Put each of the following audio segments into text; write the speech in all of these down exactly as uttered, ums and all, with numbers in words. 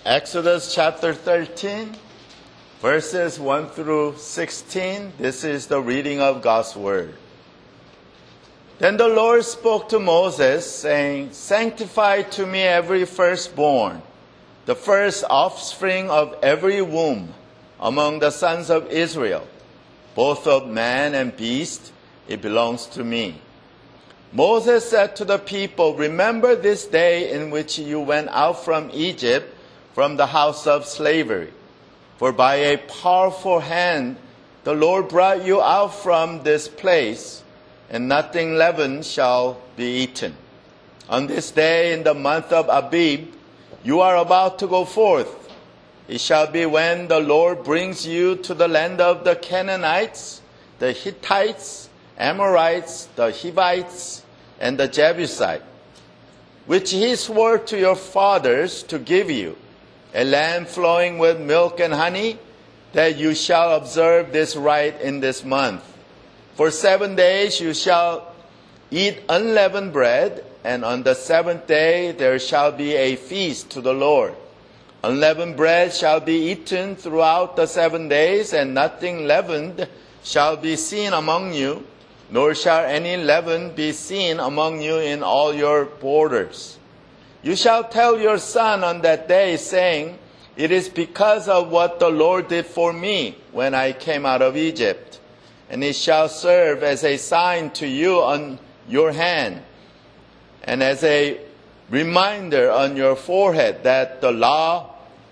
Exodus chapter thirteen, verses one through sixteen. This is the reading of God's word. Then the Lord spoke to Moses, saying, "Sanctify to me every firstborn, the first offspring of every womb among the sons of Israel, both of man and beast, it belongs to me." Moses said to the people, "Remember this day in which you went out from Egypt, from the house of slavery. For by a powerful hand the Lord brought you out from this place, and nothing leavened shall be eaten. On this day in the month of Abib, you are about to go forth. It shall be when the Lord brings you to the land of the Canaanites, the Hittites, Amorites, the Hivites, and the Jebusites, which he swore to your fathers to give you, a land flowing with milk and honey, that you shall observe this rite in this month. For seven days you shall eat unleavened bread, and on the seventh day there shall be a feast to the Lord. Unleavened bread shall be eaten throughout the seven days, and nothing leavened shall be seen among you, nor shall any leaven be seen among you in all your borders. You shall tell your son on that day, saying, 'It is because of what the Lord did for me when I came out of Egypt.' And it shall serve as a sign to you on your hand, and as a reminder on your forehead, that the law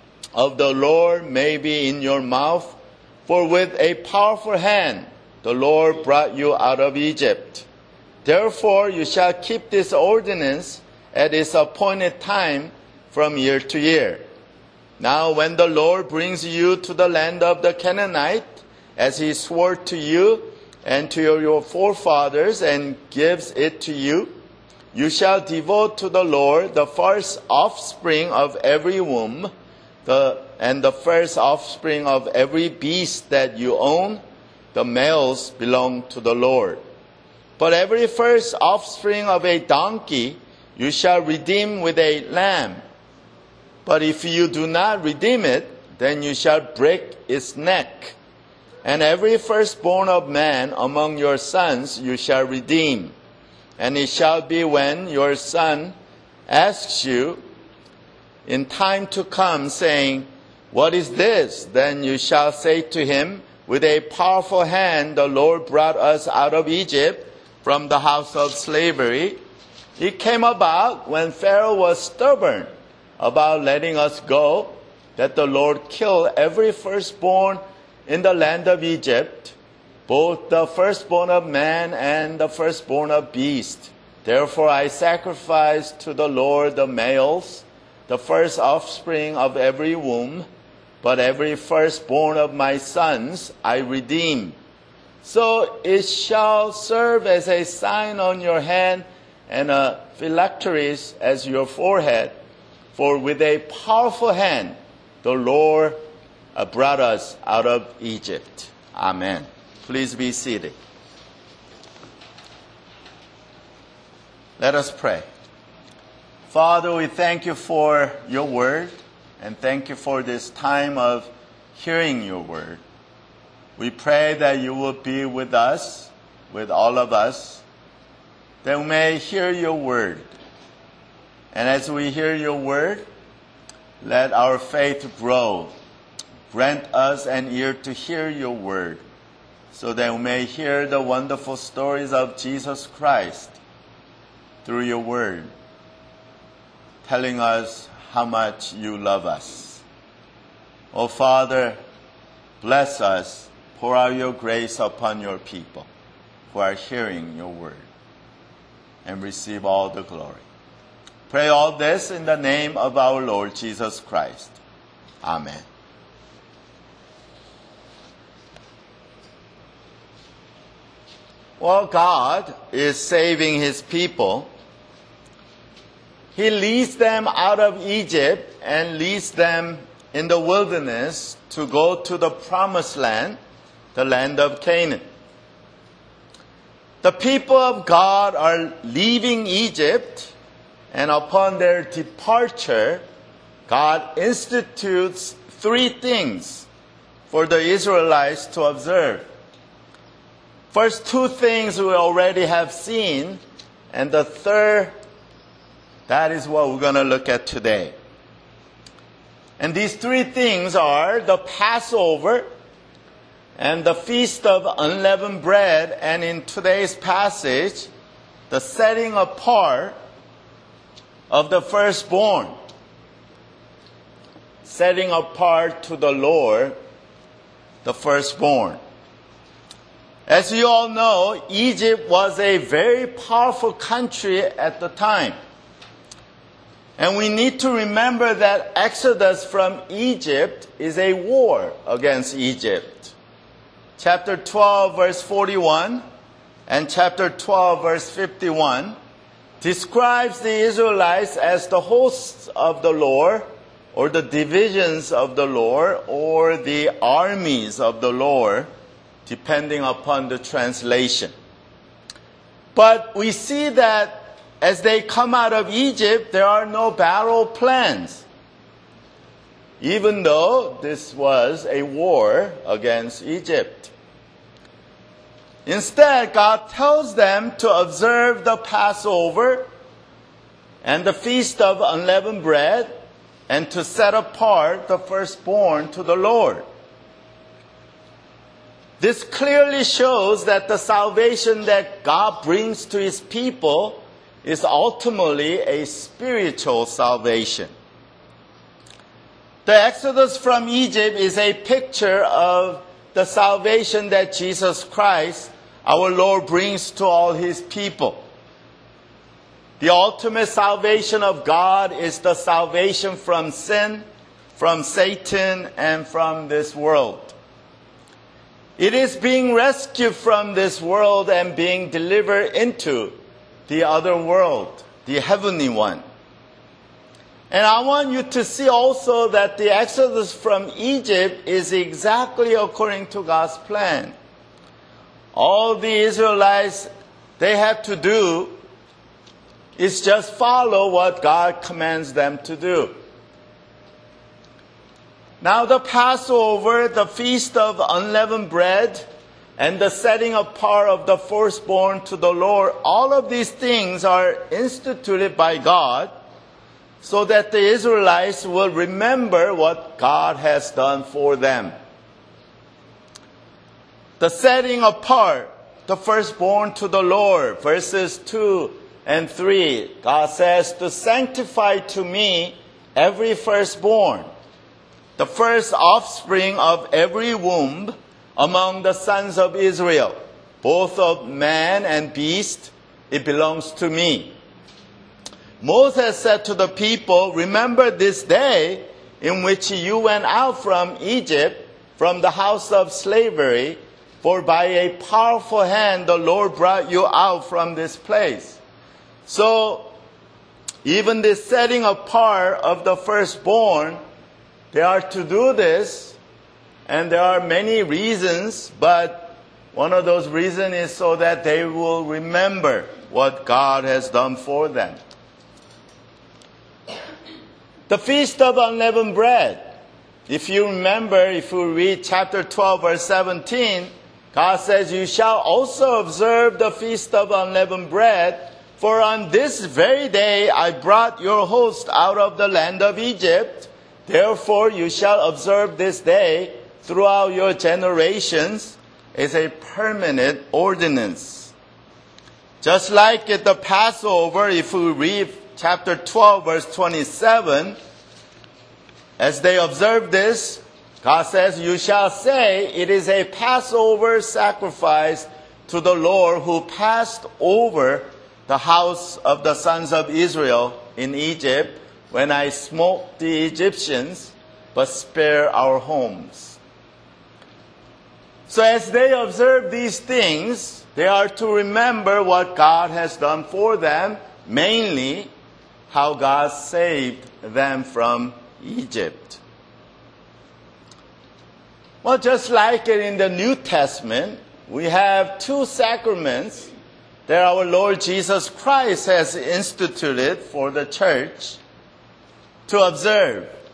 of the Lord may be in your mouth. For with a powerful hand the Lord brought you out of Egypt. Therefore you shall keep this ordinance at its appointed time from year to year. Now when the Lord brings you to the land of the Canaanite, as he swore to you and to your forefathers, and gives it to you, you shall devote to the Lord the first offspring of every womb, the, and the first offspring of every beast that you own. The males belong to the Lord. But every first offspring of a donkey you shall redeem with a lamb. But if you do not redeem it, then you shall break its neck. And every firstborn of man among your sons you shall redeem. And it shall be when your son asks you in time to come, saying, 'What is this?' then you shall say to him, 'With a powerful hand the Lord brought us out of Egypt, from the house of slavery. It came about when Pharaoh was stubborn about letting us go, that the Lord killed every firstborn in the land of Egypt, both the firstborn of man and the firstborn of beast. Therefore I sacrificed to the Lord the males, the first offspring of every womb, but every firstborn of my sons I redeem. So it shall serve as a sign on your hand, and a phylacteries as your forehead. For with a powerful hand the Lord brought us out of Egypt." Amen. Please be seated. Let us pray. Father, we thank you for your word, and thank you for this time of hearing your word. We pray that you will be with us, with all of us, that we may hear your word. And as we hear your word, let our faith grow. Grant us an ear to hear your word, so that we may hear the wonderful stories of Jesus Christ through your word, telling us how much you love us. Oh Father, bless us. Pour out your grace upon your people who are hearing your word, and receive all the glory. Pray all this in the name of our Lord Jesus Christ. Amen. Well, God is saving his people. He leads them out of Egypt and leads them in the wilderness to go to the promised land, the land of Canaan. The people of God are leaving Egypt, and upon their departure, God institutes three things for the Israelites to observe. First two things we already have seen, and the third, that is what we're going to look at today. And these three things are the Passover and the Feast of Unleavened Bread, and in today's passage, the setting apart of the firstborn. Setting apart to the Lord the firstborn. As you all know, Egypt was a very powerful country at the time. And we need to remember that Exodus from Egypt is a war against Egypt. Chapter twelve, verse forty-one, and chapter twelve, verse fifty-one, describes the Israelites as the hosts of the Lord, or the divisions of the Lord, or the armies of the Lord, depending upon the translation. But we see that as they come out of Egypt, there are no battle plans, even though this was a war against Egypt. Instead, God tells them to observe the Passover and the Feast of Unleavened Bread, and to set apart the firstborn to the Lord. This clearly shows that the salvation that God brings to His people is ultimately a spiritual salvation. The Exodus from Egypt is a picture of the salvation that Jesus Christ, our Lord, brings to all His people. The ultimate salvation of God is the salvation from sin, from Satan, and from this world. It is being rescued from this world and being delivered into the other world, the heavenly one. And I want you to see also that the Exodus from Egypt is exactly according to God's plan. All the Israelites, they have to do is just follow what God commands them to do. Now the Passover, the Feast of Unleavened Bread, and the setting apart of the firstborn to the Lord, all of these things are instituted by God so that the Israelites will remember what God has done for them. The setting apart the firstborn to the Lord, verses two and three, God says, to sanctify to me every firstborn, the first offspring of every womb among the sons of Israel, both of man and beast, it belongs to me. Moses said to the people, remember this day in which you went out from Egypt, from the house of slavery, for by a powerful hand the Lord brought you out from this place. So, even this setting apart of the firstborn, they are to do this, and there are many reasons, but one of those reasons is so that they will remember what God has done for them. The Feast of Unleavened Bread. If you remember, if you read chapter twelve, verse seventeen, God says, you shall also observe the Feast of Unleavened Bread, for on this very day I brought your host out of the land of Egypt. Therefore you shall observe this day throughout your generations as a permanent ordinance. Just like at the Passover, if we read chapter twelve, verse twenty-seven, as they observe this, God says, you shall say, it is a Passover sacrifice to the Lord who passed over the house of the sons of Israel in Egypt when I smote the Egyptians, but spare our homes. So as they observe these things, they are to remember what God has done for them, mainly how God saved them from Egypt. Well, just like it in the New Testament, we have two sacraments that our Lord Jesus Christ has instituted for the church to observe.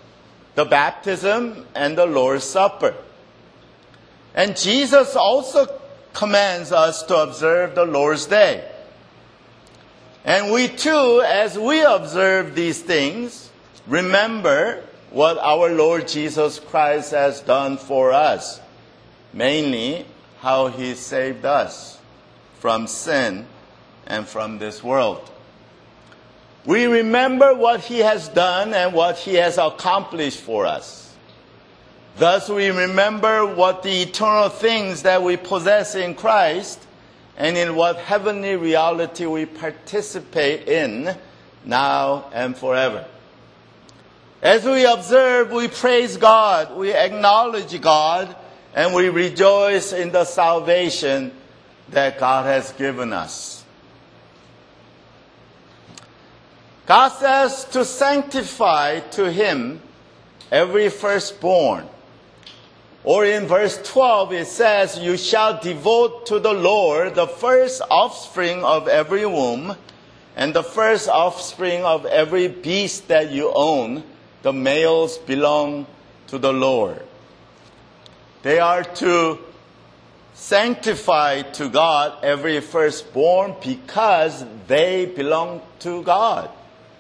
the baptism and the Lord's Supper. And Jesus also commands us to observe the Lord's Day. And we too, as we observe these things, remember what our Lord Jesus Christ has done for us, mainly how He saved us from sin and from this world. We remember what He has done and what He has accomplished for us. Thus we remember what the eternal things that we possess in Christ and in what heavenly reality we participate in now and forever. As we observe, we praise God, we acknowledge God, and we rejoice in the salvation that God has given us. God says to sanctify to Him every firstborn. Or in verse twelve it says, you shall devote to the Lord the first offspring of every womb, and the first offspring of every beast that you own. The males belong to the Lord. They are to sanctify to God every firstborn because they belong to God.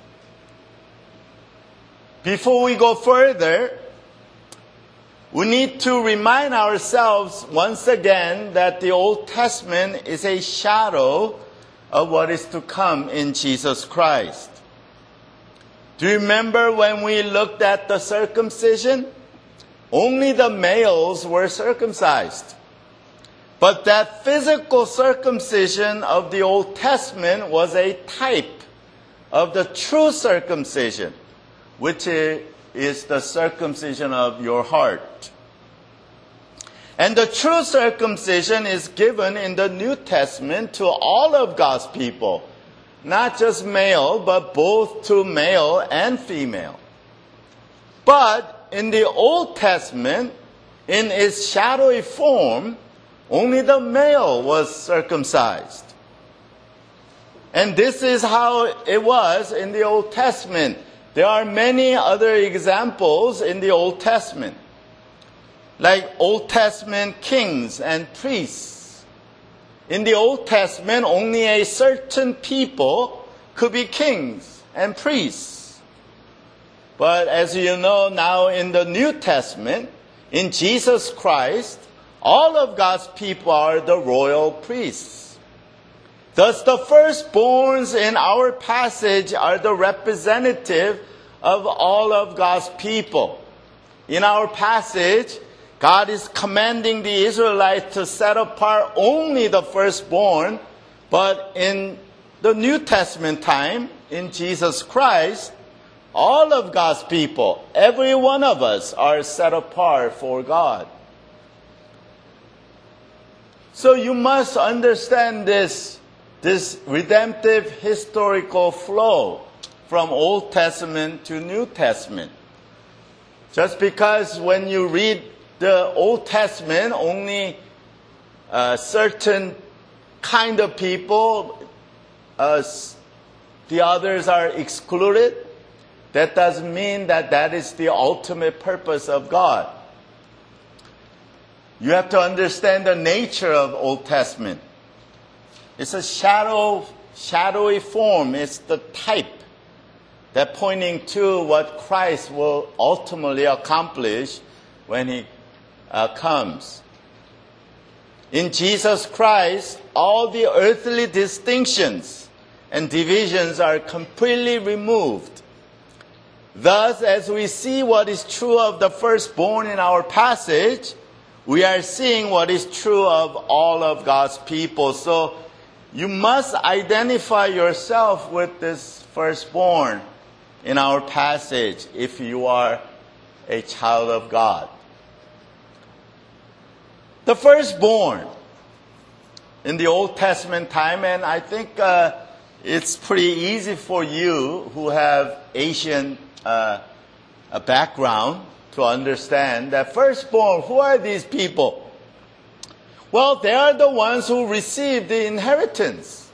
Before we go further, we need to remind ourselves once again that the Old Testament is a shadow of what is to come in Jesus Christ. Do you remember when we looked at the circumcision? Only the males were circumcised. But that physical circumcision of the Old Testament was a type of the true circumcision, which is the circumcision of your heart. And the true circumcision is given in the New Testament to all of God's people, not just male, but both to male and female. But in the Old Testament, in its shadowy form, only the male was circumcised. And this is how it was in the Old Testament. There are many other examples in the Old Testament, like Old Testament kings and priests. In the Old Testament, only a certain people could be kings and priests. But as you know, now in the New Testament, in Jesus Christ, all of God's people are the royal priests. Thus, the firstborns in our passage are the representative of all of God's people. In our passage, God is commanding the Israelites to set apart only the firstborn, but in the New Testament time, in Jesus Christ, all of God's people, every one of us, are set apart for God. So you must understand this, this redemptive historical flow from Old Testament to New Testament. Just because when you read the Old Testament, only a certain kind of people, uh, the others are excluded, that doesn't mean that that is the ultimate purpose of God. You have to understand the nature of Old Testament. It's a shadow, shadowy form. It's the type that pointing to what Christ will ultimately accomplish when He uh, comes. In Jesus Christ, all the earthly distinctions and divisions are completely removed. Thus, as we see what is true of the firstborn in our passage, we are seeing what is true of all of God's people. So you must identify yourself with this firstborn in our passage if you are a child of God. The firstborn in the Old Testament time, and I think uh, it's pretty easy for you who have Asian uh, a background to understand that firstborn, who are these people? Well, they are the ones who receive the inheritance.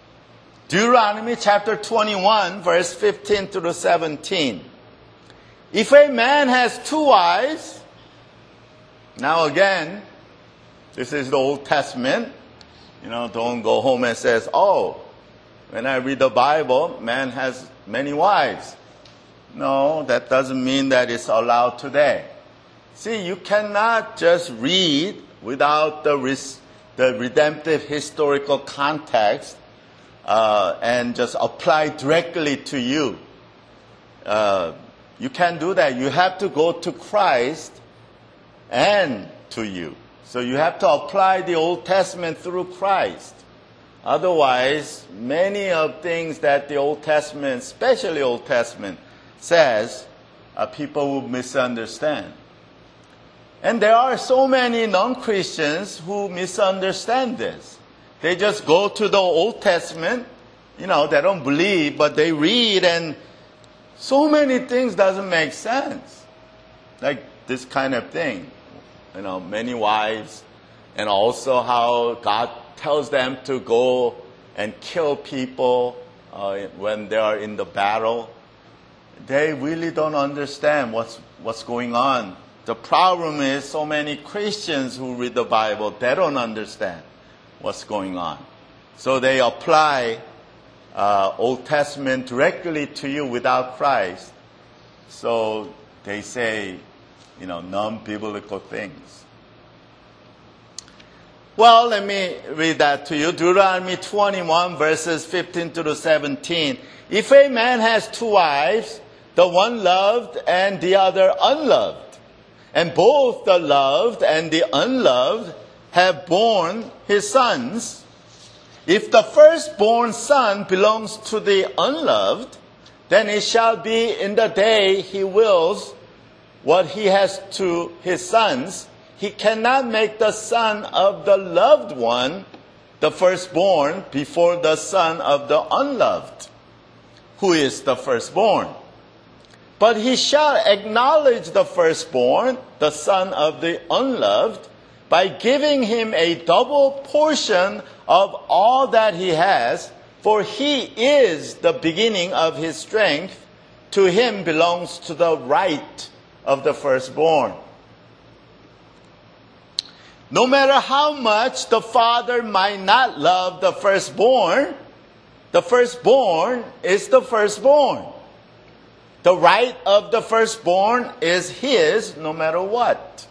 Deuteronomy chapter twenty-one, verse fifteen through seventeen. If a man has two wives, now again, this is the Old Testament. You know, don't go home and says, oh, when I read the Bible, man has many wives. No, that doesn't mean that it's allowed today. See, you cannot just read without the, res- the redemptive historical context uh, and just apply directly to you. Uh, you can't do that. You have to go to Christ and to you. So you have to apply the Old Testament through Christ. Otherwise, many of things that the Old Testament, especially Old Testament, says, uh, people will misunderstand. And there are so many non-Christians who misunderstand this. They just go to the Old Testament, you know, they don't believe, but they read, and so many things doesn't make sense. Like this kind of thing. You know, many wives, and also how God tells them to go and kill people uh, when they are in the battle. They really don't understand what's what's going on. The problem is so many Christians who read the Bible, they don't understand what's going on. So they apply uh, Old Testament directly to you without Christ. So they say, you know, non-biblical things. Well, let me read that to you. Deuteronomy twenty-one, verses fifteen to seventeen. If a man has two wives, the one loved and the other unloved, and both the loved and the unloved have borne his sons, if the firstborn son belongs to the unloved, then it shall be in the day he wills what he has to his sons, he cannot make the son of the loved one, the firstborn, before the son of the unloved, who is the firstborn. But he shall acknowledge the firstborn, the son of the unloved, by giving him a double portion of all that he has, for he is the beginning of his strength. To him belongs to the right of the firstborn. No matter how much the father might not love the firstborn, the firstborn is the firstborn. The right of the firstborn is his no matter what.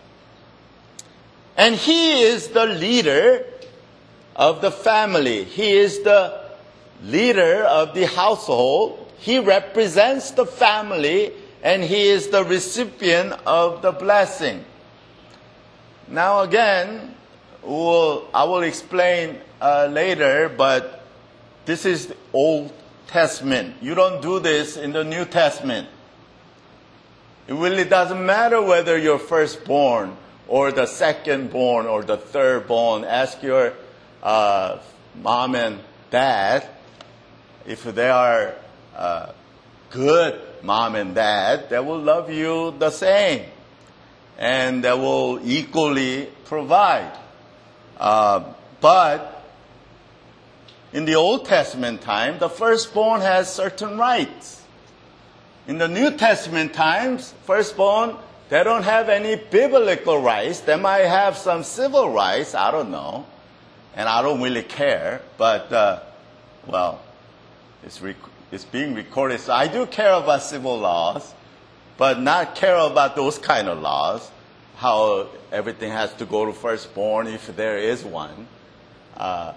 And he is the leader of the family. He is the leader of the household. He represents the family, and he is the recipient of the blessing. Now again, we'll, I will explain uh, later, but this is the Old Testament. You don't do this in the New Testament. It really doesn't matter whether you're firstborn or the secondborn or the thirdborn. Ask your uh, mom and dad if they are uh, good mom and dad, they will love you the same. And they will equally provide. Uh, but in the Old Testament time, the firstborn has certain rights. In the New Testament times, firstborn, they don't have any biblical rights. They might have some civil rights, I don't know. And I don't really care. But, uh, well, it's, rec- it's being recorded. So I do care about civil laws, but not care about those kind of laws, how everything has to go to firstborn if there is one. Uh,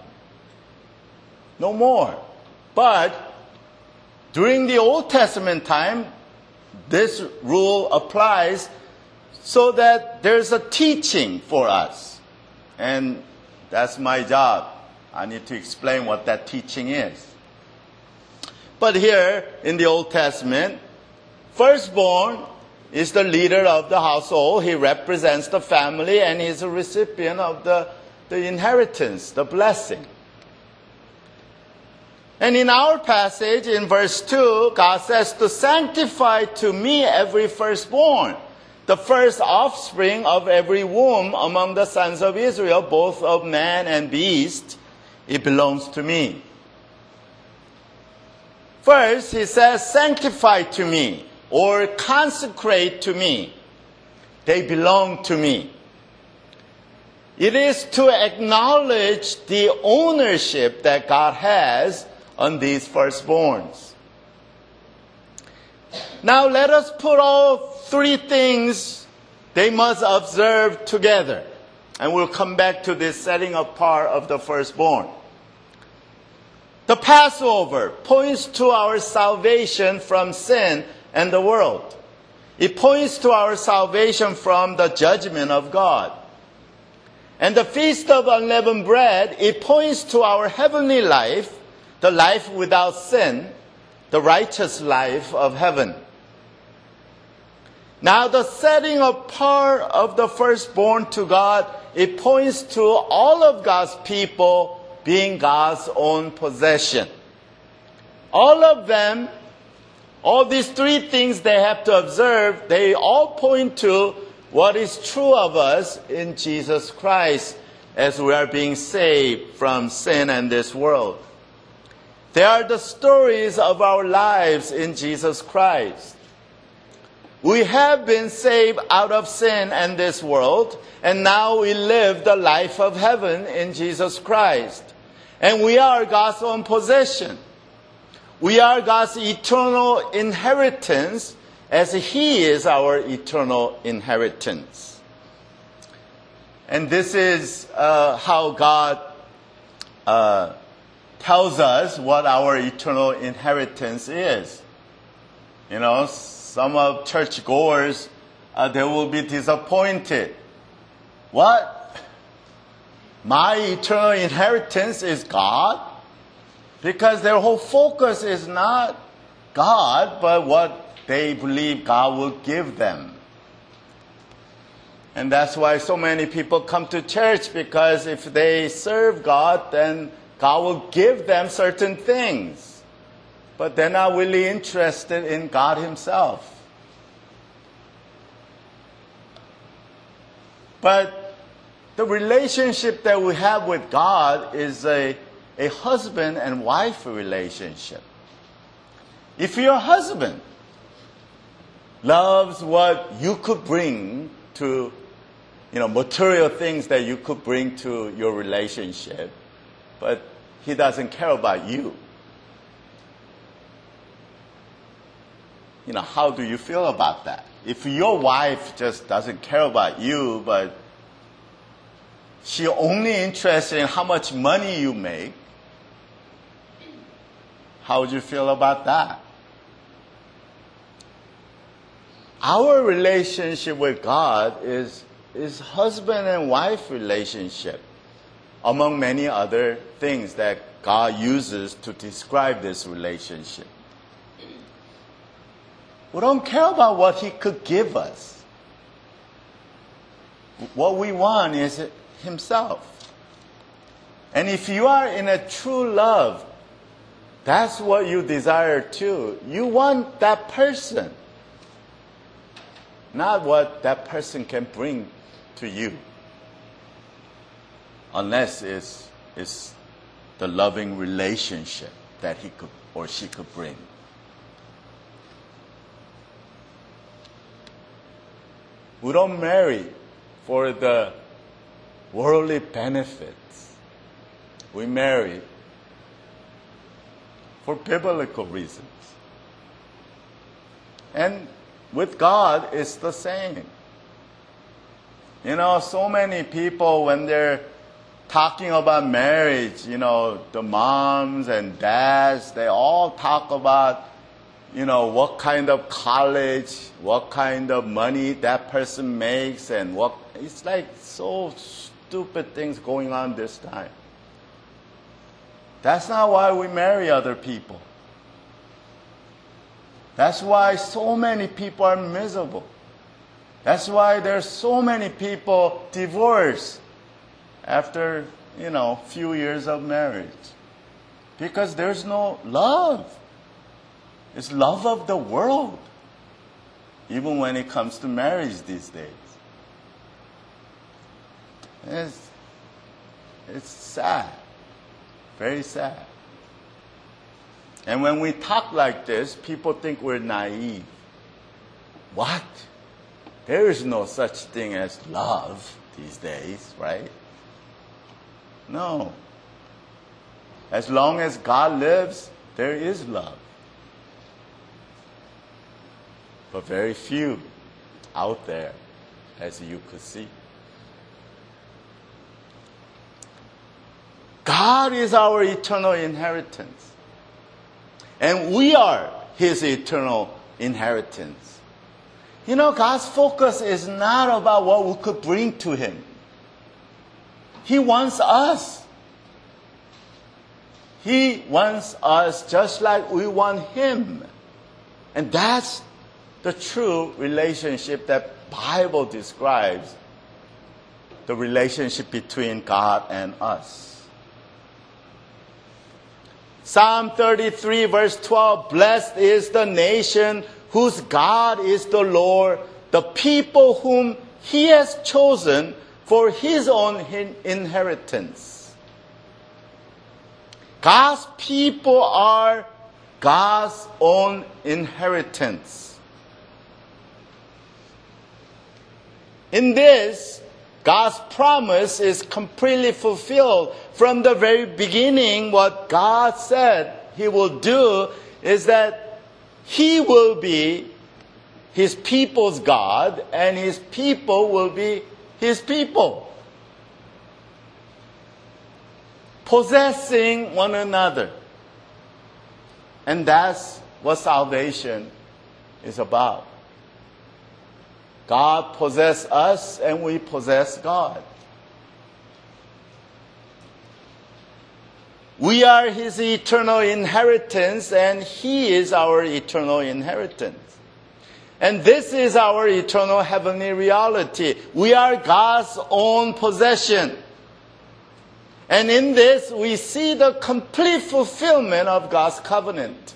no more. But during the Old Testament time, this rule applies so that there's a teaching for us. And that's my job. I need to explain what that teaching is. But here in the Old Testament, firstborn is the leader of the household. He represents the family, and he's a recipient of the, the inheritance, the blessing. And in our passage, in verse two, God says, to sanctify to me every firstborn, the first offspring of every womb among the sons of Israel, both of man and beast, it belongs to me. First, he says, sanctify to me, or consecrate to me. They belong to me. It is to acknowledge the ownership that God has on these firstborns. Now let us put all three things they must observe together. And we'll come back to this setting apart of the firstborn. The Passover points to our salvation from sin and the world. It points to our salvation from the judgment of God. And the Feast of Unleavened Bread, it points to our heavenly life, the life without sin, the righteous life of heaven. Now the setting apart of the firstborn to God, it points to all of God's people being God's own possession. All of them, all these three things they have to observe, they all point to what is true of us in Jesus Christ as we are being saved from sin and this world. They are the stories of our lives in Jesus Christ. We have been saved out of sin and this world, and now we live the life of heaven in Jesus Christ. And we are God's own possession. We are God's eternal inheritance as He is our eternal inheritance. And this is uh, how God uh, tells us what our eternal inheritance is. You know, some of churchgoers, uh, they will be disappointed. What? My eternal inheritance is God? Because their whole focus is not God, but what they believe God will give them. And that's why so many people come to church, because if they serve God, then God will give them certain things. But they're not really interested in God Himself. But the relationship that we have with God is a, a husband and wife relationship. If your husband loves what you could bring to, you know, material things that you could bring to your relationship, but he doesn't care about you, you know, how do you feel about that? If your wife just doesn't care about you, but she's only interested in how much money you make, how would you feel about that? Our relationship with God is, is husband and wife relationship, among many other things that God uses to describe this relationship. We don't care about what He could give us. What we want is Himself. And if you are in a true love, that's what you desire too. You want that person, not what that person can bring to you. Unless it's, it's the loving relationship that he could or she could bring. We don't marry for the worldly benefits. We marry for biblical reasons. And with God, it's the same. You know, so many people, when they're talking about marriage, you know, the moms and dads, they all talk about, you know, what kind of college, what kind of money that person makes, and what, it's like so stupid things going on this time. That's not why we marry other people. That's why so many people are miserable. That's why there's so many people divorced after, you know, few years of marriage. Because there's no love. It's love of the world, even when it comes to marriage these days. It's, it's sad, very sad. And when we talk like this, people think we're naive. What? There is no such thing as love these days, right? No. As long as God lives, there is love. But very few out there, as you could see. God is our eternal inheritance. And we are His eternal inheritance. You know, God's focus is not about what we could bring to Him. He wants us. He wants us just like we want Him. And that's the true relationship that the Bible describes, the relationship between God and us. Psalm thirty-three verse twelve, blessed is the nation whose God is the Lord, the people whom He has chosen for His own inheritance. God's people are God's own inheritance. In this, God's promise is completely fulfilled. From the very beginning, what God said He will do is that He will be His people's God, and His people will be His people, possessing one another. And that's what salvation is about. God possesses us and we possess God. We are His eternal inheritance and He is our eternal inheritance. And this is our eternal heavenly reality. We are God's own possession. And in this we see the complete fulfillment of God's covenant.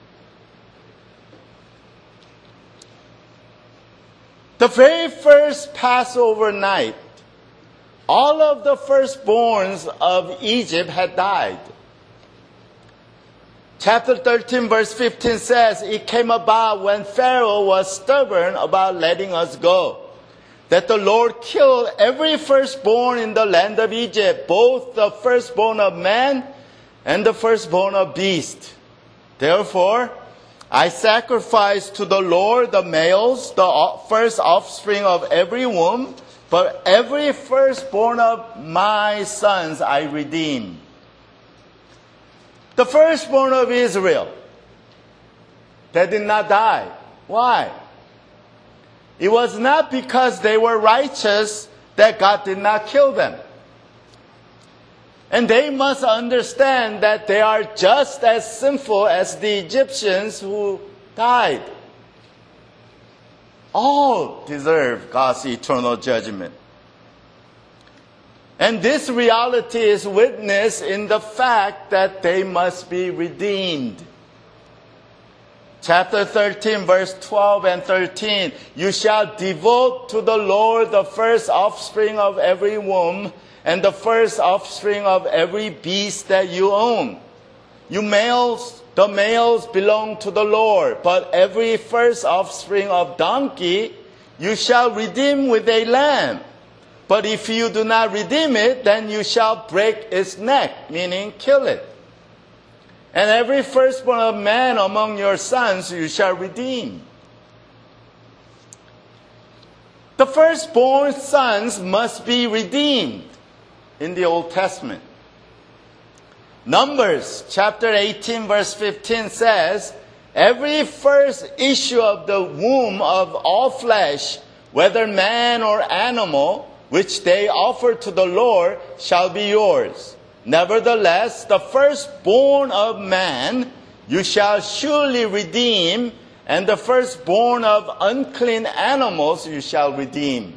The very first Passover night, all of the firstborns of Egypt had died. Chapter thirteen verse fifteen says, it came about when Pharaoh was stubborn about letting us go, that the Lord killed every firstborn in the land of Egypt, both the firstborn of man and the firstborn of beast. Therefore, I sacrifice to the Lord the males, the first offspring of every womb, but every firstborn of my sons I redeem. The firstborn of Israel, they did not die. Why? It was not because they were righteous that God did not kill them. And they must understand that they are just as sinful as the Egyptians who died. All deserve God's eternal judgment. And this reality is witnessed in the fact that they must be redeemed. Chapter thirteen, verse twelve and thirteen. You shall devote to the Lord the first offspring of every womb, and the first offspring of every beast that you own. You males, the males belong to the Lord, but every first offspring of donkey you shall redeem with a lamb. But if you do not redeem it, then you shall break its neck, meaning kill it. And every firstborn of man among your sons you shall redeem. The firstborn sons must be redeemed in the Old Testament. Numbers chapter eighteen verse fifteen says, every first issue of the womb of all flesh, whether man or animal, which they offer to the Lord, shall be yours. Nevertheless, the firstborn of man you shall surely redeem, and the firstborn of unclean animals you shall redeem.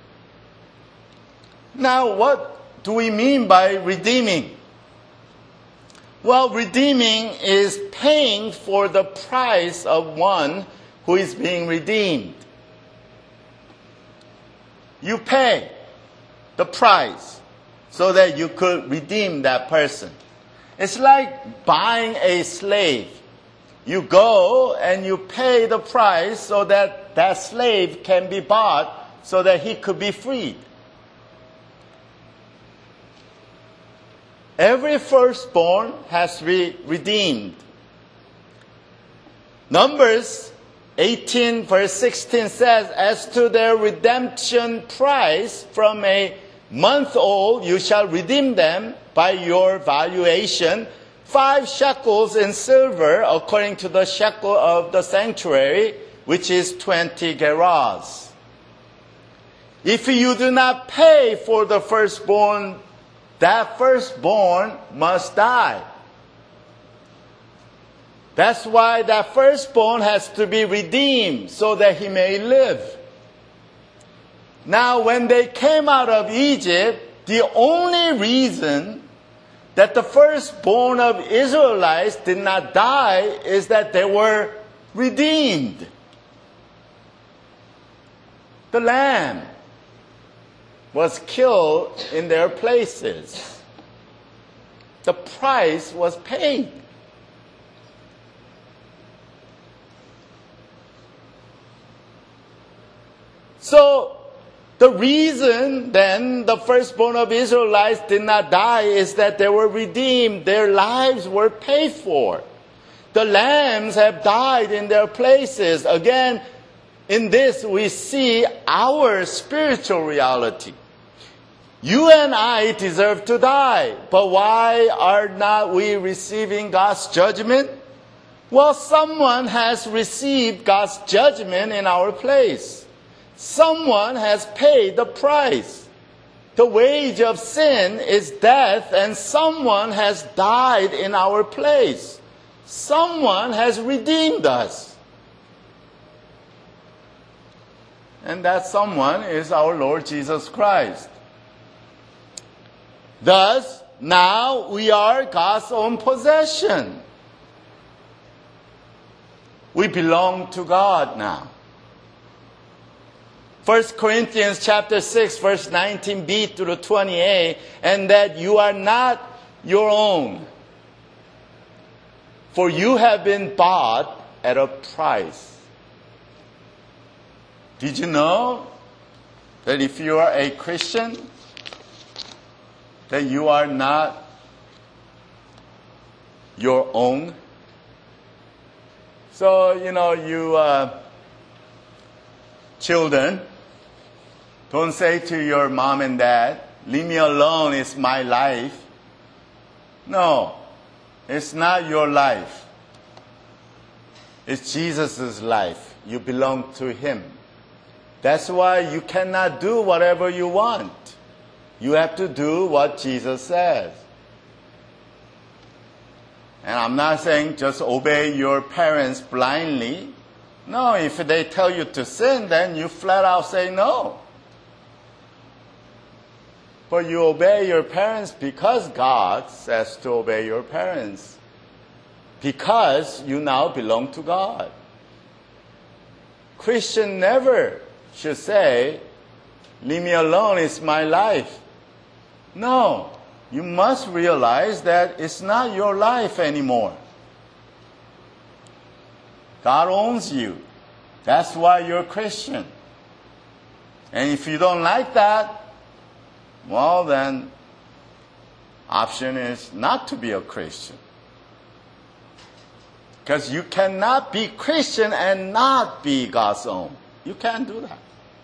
Now, what do we mean by redeeming? Well, redeeming is paying for the price of one who is being redeemed. You pay the price so that you could redeem that person. It's like buying a slave. you go and you pay the price so that that slave can be bought so that he could be freed. Every firstborn has to be redeemed. Numbers eighteen verse sixteen says, as to their redemption price from a month old, you shall redeem them by your valuation, five shekels in silver, according to the shekel of the sanctuary, which is twenty gerahs. If you do not pay for the firstborn, that firstborn must die. That's why that firstborn has to be redeemed so that he may live. Now, when they came out of Egypt, the only reason that the firstborn of Israelites did not die is that they were redeemed. The lamb was killed in their places. The price was paid. So, the reason then the firstborn of Israelites did not die is that they were redeemed. Their lives were paid for. The lambs have died in their places. Again, in this we see our spiritual reality. You and I deserve to die, but why are not we receiving God's judgment? Well, someone has received God's judgment in our place. Someone has paid the price. The wage of sin is death, and someone has died in our place. Someone has redeemed us. And that someone is our Lord Jesus Christ. Thus, now we are God's own possession. We belong to God now. First Corinthians chapter six, verse nineteen b through twenty-eight, and that you are not your own, for you have been bought at a price. Did you know that if you are a Christian, that you are not your own? So, you know, you uh, children, don't say to your mom and dad, leave me alone, it's my life. No, it's not your life. It's Jesus' life. You belong to Him. That's why you cannot do whatever you want. You have to do what Jesus says. And I'm not saying just obey your parents blindly. No, if they tell you to sin, then you flat out say no. But you obey your parents because God says to obey your parents. Because you now belong to God. Christian never should say, leave me alone, it's my life. No, you must realize that it's not your life anymore. God owns you. That's why you're a Christian. And if you don't like that, well then, option is not to be a Christian. Because you cannot be Christian and not be God's own. You can't do that.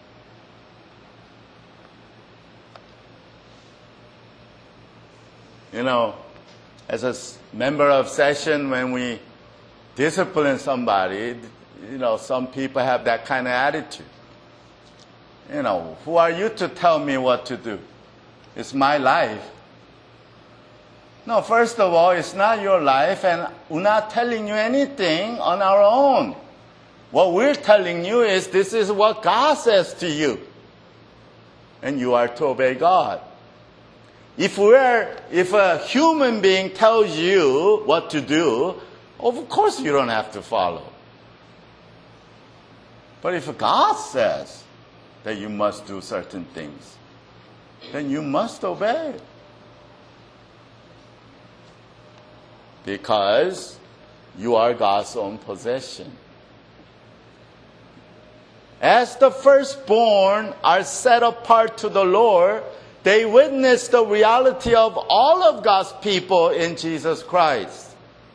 You know, as a member of session, when we discipline somebody, you know, some people have that kind of attitude. You know, who are you to tell me what to do? It's my life. No, first of all, it's not your life, and we're not telling you anything on our own. What we're telling you is this is what God says to you. And you are to obey God. If we're, if a human being tells you what to do, of course you don't have to follow. But if God says that you must do certain things, then you must obey. Because you are God's own possession. As the firstborn are set apart to the Lord, they witness the reality of all of God's people in Jesus Christ.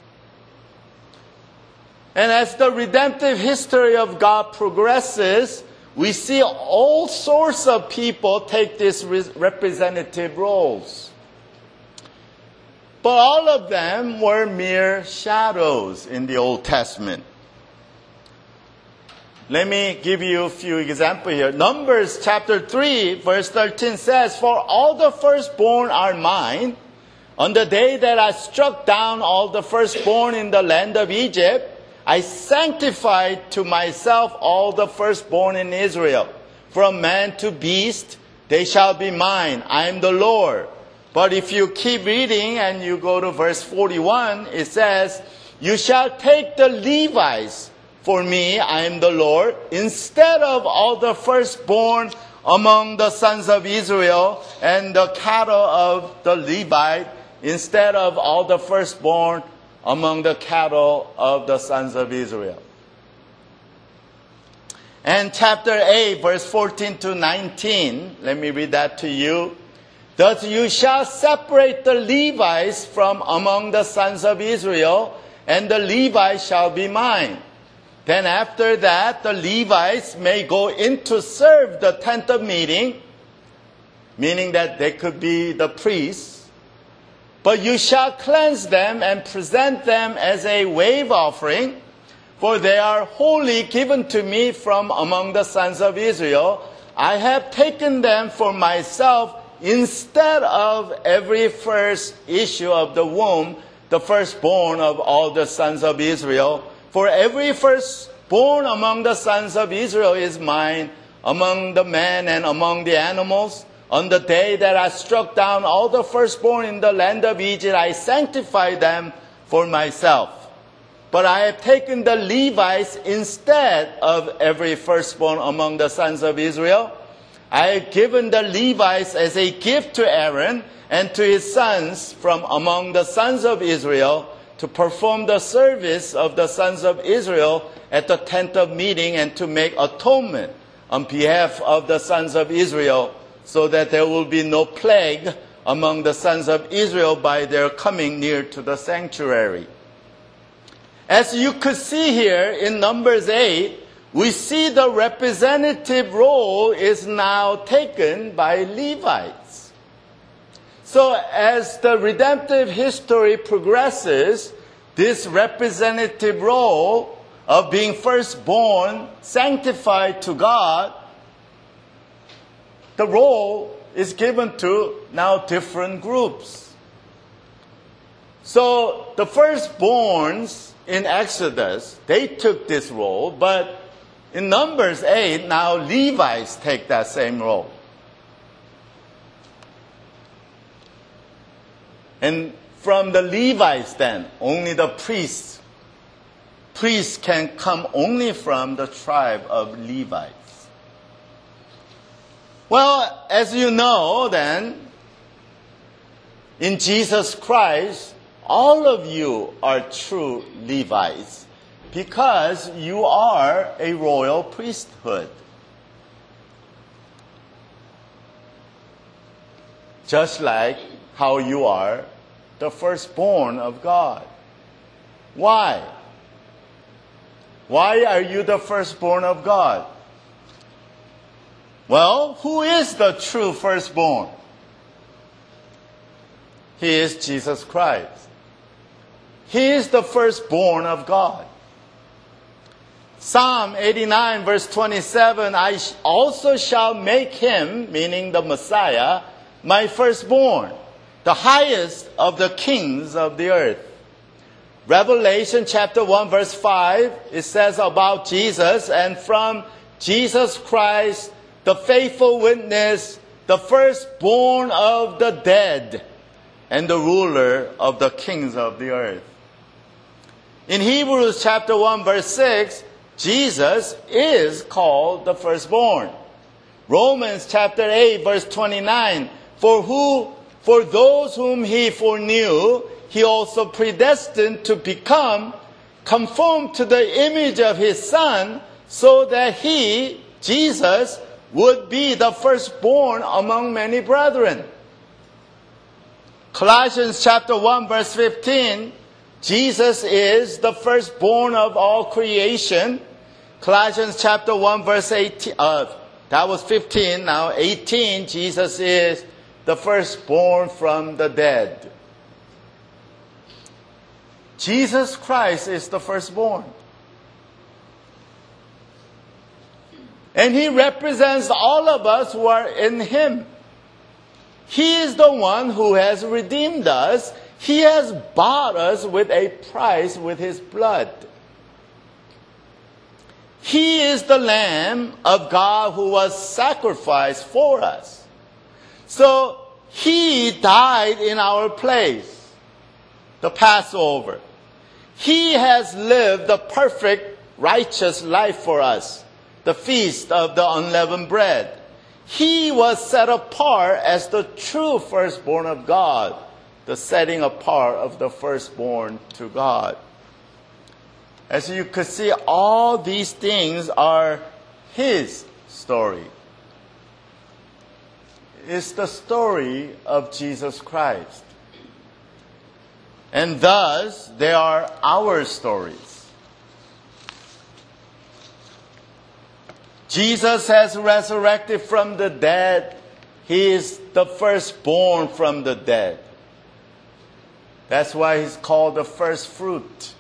And as the redemptive history of God progresses, we see all sorts of people take these representative roles. But all of them were mere shadows in the Old Testament. Let me give you a few examples here. Numbers chapter three, verse thirteen says, "For all the firstborn are mine. On the day that I struck down all the firstborn in the land of Egypt, I sanctified to myself all the firstborn in Israel. From man to beast, they shall be mine. I am the Lord." But if you keep reading and you go to verse forty-one, it says, "You shall take the Levites for me, I am the Lord, instead of all the firstborn among the sons of Israel, and the cattle of the Levite, instead of all the firstborn among the cattle of the sons of Israel." And chapter eight, verse fourteen to nineteen, let me read that to you. "Thus you shall separate the Levites from among the sons of Israel, and the Levites shall be mine. Then after that, the Levites may go in to serve the tent of meeting," meaning that they could be the priests. "But you shall cleanse them and present them as a wave offering, for they are wholly given to me from among the sons of Israel. I have taken them for myself instead of every first issue of the womb, the firstborn of all the sons of Israel. For every firstborn among the sons of Israel is mine, among the men and among the animals. On the day that I struck down all the firstborn in the land of Egypt, I sanctified them for myself. But I have taken the Levites instead of every firstborn among the sons of Israel. I have given the Levites as a gift to Aaron and to his sons from among the sons of Israel, to perform the service of the sons of Israel at the tent of meeting, and to make atonement on behalf of the sons of Israel, so that there will be no plague among the sons of Israel by their coming near to the sanctuary." As you could see here in Numbers eight, we see the representative role is now taken by Levites. So as the redemptive history progresses, this representative role of being firstborn, sanctified to God, the role is given to now different groups. So the firstborns in Exodus, they took this role, but in Numbers eight, now Levites take that same role. And from the Levites then, only the priests, priests can come only from the tribe of Levites. Well, as you know then, in Jesus Christ, all of you are true Levites, because you are a royal priesthood. Just like how you are the firstborn of God. Why? Why are you the firstborn of God? Well, who is the true firstborn? He is Jesus Christ. He is the firstborn of God. Psalm eighty-nine, verse twenty-seven, "I also shall make him," meaning the Messiah, "my firstborn, the highest of the kings of the earth." Revelation chapter one, verse five, it says about Jesus, "And from Jesus Christ, the faithful witness, the firstborn of the dead, and the ruler of the kings of the earth." In Hebrews chapter one, verse six, Jesus is called the firstborn. Romans chapter eight, verse twenty-nine, "For who, for those whom he foreknew, he also predestined to become conformed to the image of his Son, so that he, Jesus, would be the firstborn among many brethren. Colossians chapter one, verse fifteen, Jesus is the firstborn of all creation. Colossians chapter one, verse eighteen, uh, that was fifteen, now eighteen, Jesus is the firstborn from the dead. Jesus Christ is the firstborn. And he represents all of us who are in him. He is the one who has redeemed us. He has bought us with a price with his blood. He is the Lamb of God who was sacrificed for us. So he died in our place, the Passover. He has lived the perfect, righteous life for us, the feast of the unleavened bread. He was set apart as the true firstborn of God, the setting apart of the firstborn to God. As you could see, all these things are his story. It's the story of Jesus Christ. And thus, they are our stories. Jesus has resurrected from the dead. He is the firstborn from the dead. That's why he's called the first fruit.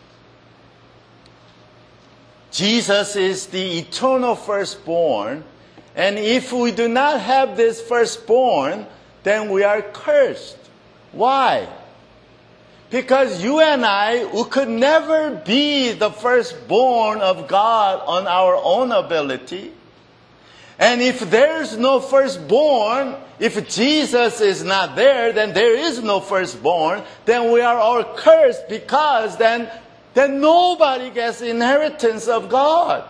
Jesus is the eternal firstborn. And if we do not have this firstborn, then we are cursed. Why? Because you and I, we could never be the firstborn of God on our own ability. And if there's no firstborn, if Jesus is not there, then there is no firstborn, then we are all cursed, because then, then nobody gets inheritance of God.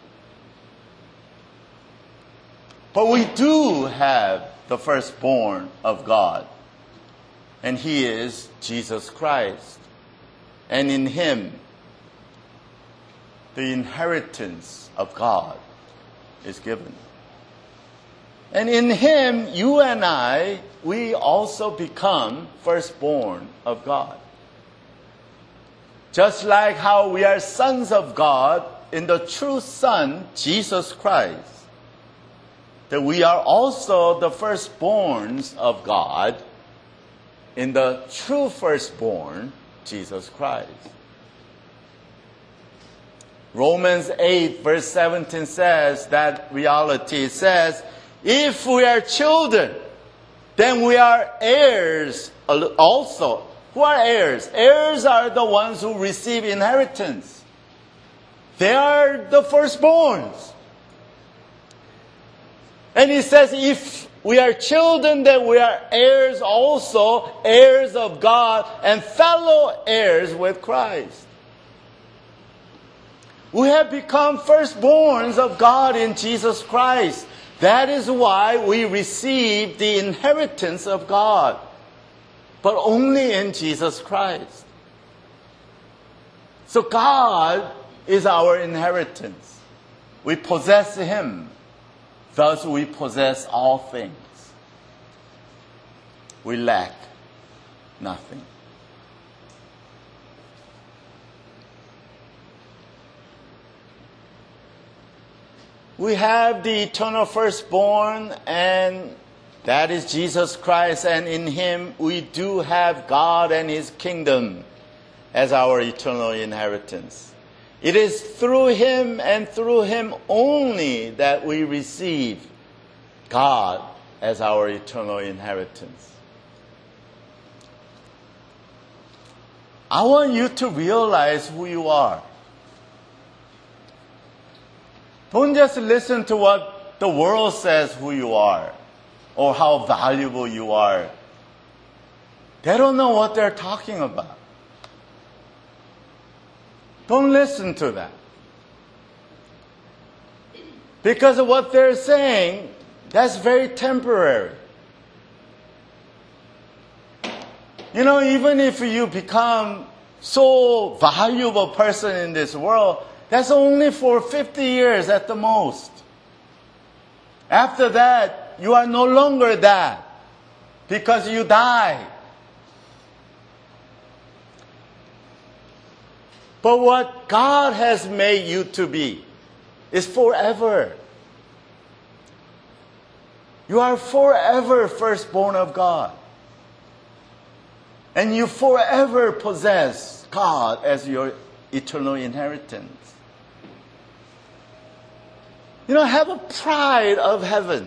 But we do have the firstborn of God. And he is Jesus Christ. And in him, the inheritance of God is given. And in him, you and I, we also become firstborn of God. Just like how we are sons of God in the true Son, Jesus Christ, that we are also the firstborns of God in the true firstborn, Jesus Christ. Romans eight, verse seventeen says that reality. It says, if we are children, then we are heirs also. Who are heirs? Heirs are the ones who receive inheritance. They are the firstborns. And he says, if we are children, then we are heirs also, heirs of God, and fellow heirs with Christ. We have become firstborns of God in Jesus Christ. That is why we receive the inheritance of God, but only in Jesus Christ. So God is our inheritance. We possess him. Thus we possess all things. We lack nothing. We have the eternal firstborn, and that is Jesus Christ, and in him we do have God and his kingdom as our eternal inheritance. It is through him and through him only that we receive God as our eternal inheritance. I want you to realize who you are. Don't just listen to what the world says who you are or how valuable you are. They don't know what they're talking about. Don't listen to that. Because of what they're saying, that's very temporary. You know, even if you become so valuable person in this world, that's only for fifty years at the most. After that, you are no longer that because you die. But what God has made you to be is forever. You are forever firstborn of God. And you forever possess God as your eternal inheritance. You know, have a pride of heaven.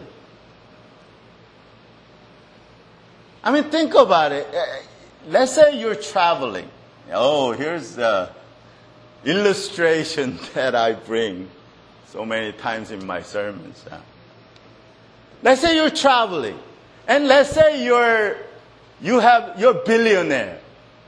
I mean, think about it. Let's say you're traveling. Oh, here's the illustration that I bring so many times in my sermons. Let's say you're traveling. And let's say you're, you have, you're a billionaire.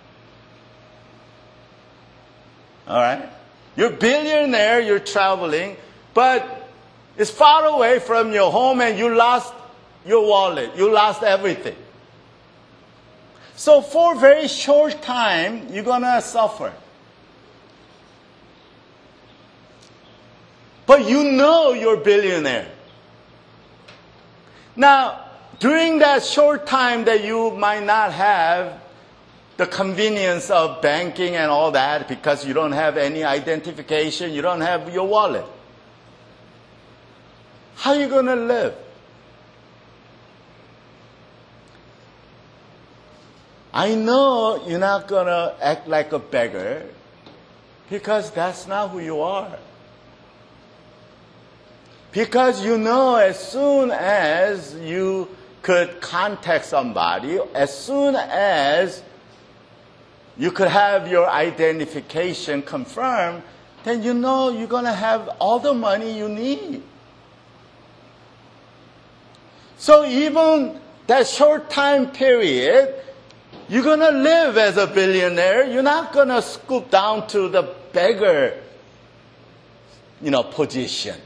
All right? You're a billionaire, you're traveling, but it's far away from your home and you lost your wallet. You lost everything. So for a very short time, you're going to suffer. But you know you're a billionaire. Now, during that short time that you might not have the convenience of banking and all that because you don't have any identification, you don't have your wallet. How are you going to live? I know you're not going to act like a beggar because that's not who you are. Because you know as soon as you could contact somebody, as soon as you could have your identification confirmed, then you know you're going to have all the money you need. So even that short time period, you're going to live as a billionaire. You're not going to scoop down to the beggar, you know, position.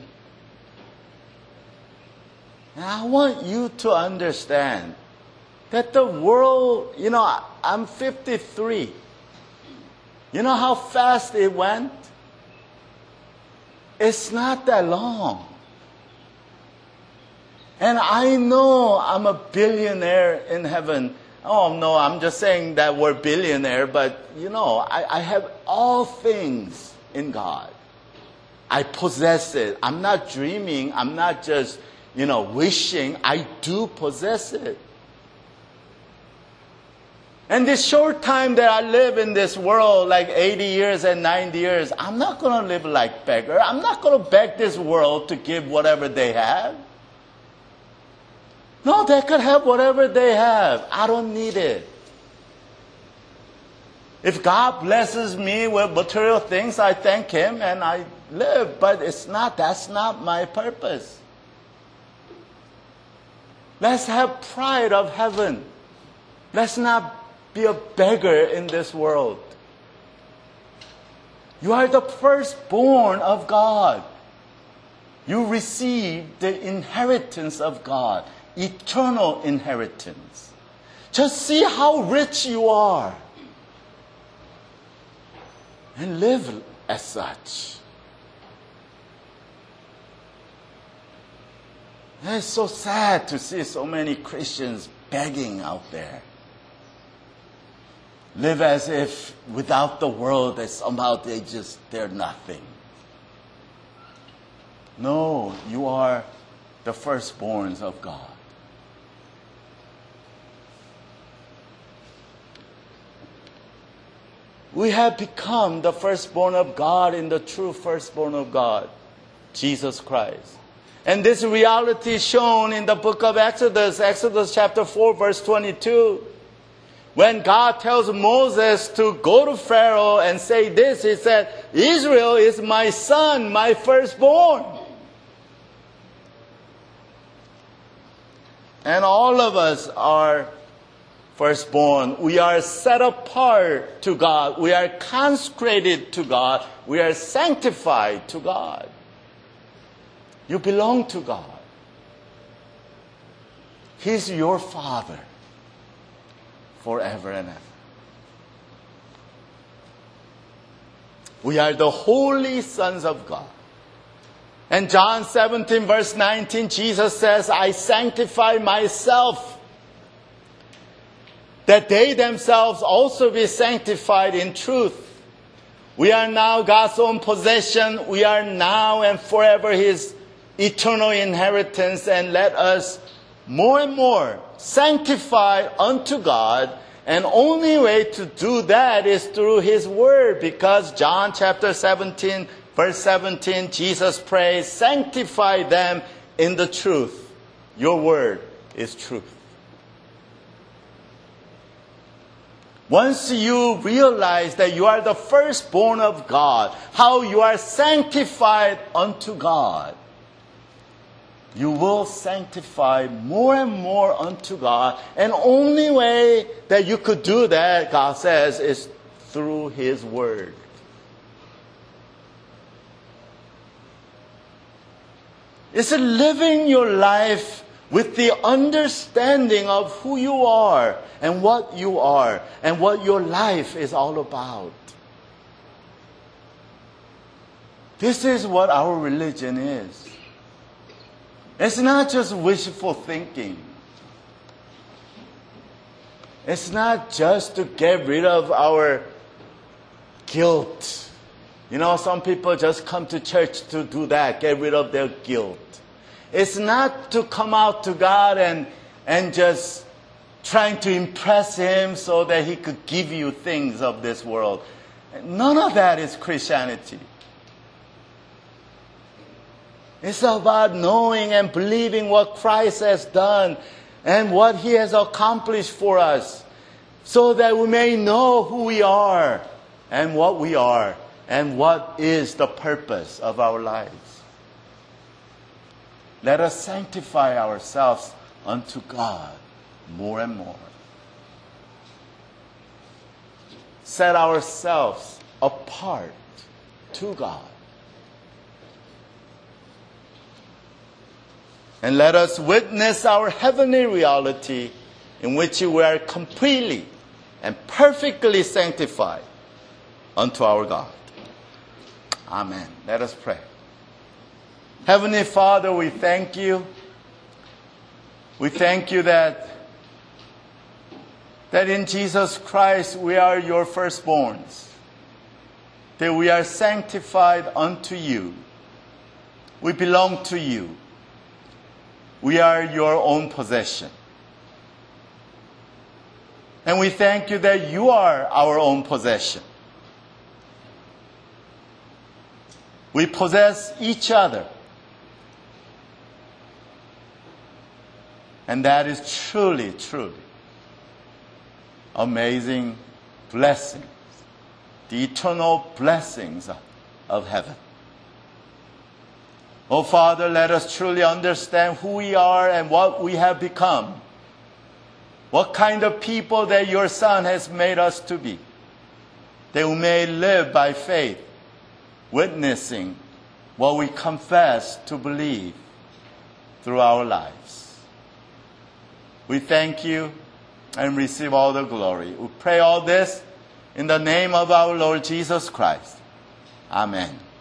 And I want you to understand that the world, you know, I'm fifty-three. You know how fast it went? It's not that long. And I know I'm a billionaire in heaven. Oh, no, I'm just saying that we're billionaire, but, you know, I, I have all things in God. I possess it. I'm not dreaming. I'm not just, you know, wishing. I do possess it. And this short time that I live in this world, like eighty years and ninety years, I'm not going to live like beggar. I'm not going to beg this world to give whatever they have. No, they could have whatever they have. I don't need it. If God blesses me with material things, I thank Him and I live. But it's not, that's not my purpose. Let's have pride of heaven. Let's not be a beggar in this world. You are the firstborn of God. You receive the inheritance of God. Eternal inheritance. Just see how rich you are. And live as such. And it's so sad to see so many Christians begging out there. Live as if without the world that somehow they just, they're nothing. No, you are the firstborns of God. We have become the firstborn of God in the true firstborn of God, Jesus Christ. And this reality is shown in the book of Exodus, Exodus chapter four, verse twenty-two. When God tells Moses to go to Pharaoh and say this, He said, Israel is my son, my firstborn. And all of us are firstborn. We are set apart to God. We are consecrated to God. We are sanctified to God. You belong to God. He's your Father forever and ever. We are the holy sons of God. And John seventeen verse nineteen, Jesus says, I sanctify myself, that they themselves also be sanctified in truth. We are now God's own possession. We are now and forever His eternal inheritance. And let us more and more sanctify unto God. And only way to do that is through His Word. Because John chapter seventeen, verse seventeen, Jesus prays, sanctify them in the truth. Your Word is truth. Once you realize that you are the firstborn of God, how you are sanctified unto God, you will sanctify more and more unto God. And only way that you could do that, God says, is through His Word. It's living your life with the understanding of who you are and what you are and what your life is all about. This is what our religion is. It's not just wishful thinking. It's not just to get rid of our guilt. You know, some people just come to church to do that, get rid of their guilt. It's not to come out to God and, and just trying to impress Him so that He could give you things of this world. None of that is Christianity. It's about knowing and believing what Christ has done and what He has accomplished for us, so that we may know who we are and what we are and what is the purpose of our lives. Let us sanctify ourselves unto God more and more. Set ourselves apart to God. And let us witness our heavenly reality in which we are completely and perfectly sanctified unto our God. Amen. Let us pray. Heavenly Father, we thank you. We thank you that, that in Jesus Christ we are your firstborns, that we are sanctified unto you. We belong to you. We are your own possession. And we thank you that you are our own possession. We possess each other. And that is truly, truly amazing blessings, the eternal blessings of heaven. Oh, Father, let us truly understand who we are and what we have become, what kind of people that your Son has made us to be, that we may live by faith, witnessing what we confess to believe through our lives. We thank you and receive all the glory. We pray all this in the name of our Lord Jesus Christ. Amen.